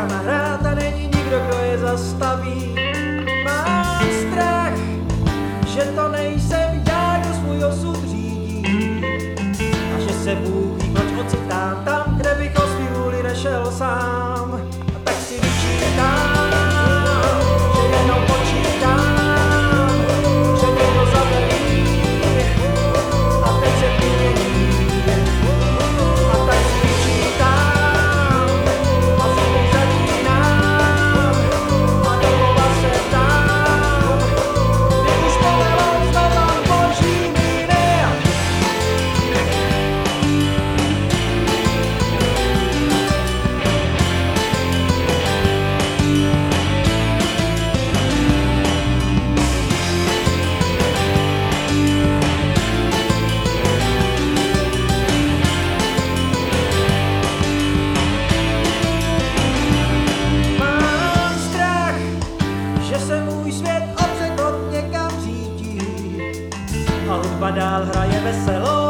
dneska nahrát a není nikdo, kdo je zastaví. Mám strach, že to nejsem já, kdo svůj osud řídí a že se Bůh ví, proč ocitám tam, kde bych o svý vůli nešel sám. A tak si vyčítám, že jenom počítám, že mě to zavelí a teď se vymění. A tak si vyčítám a znovu začínám a domova se ptám, kdy už pomalu znova boží míry. Mám strach, že se můj svět odsekot někam řítí a hudba dál hraje veselo.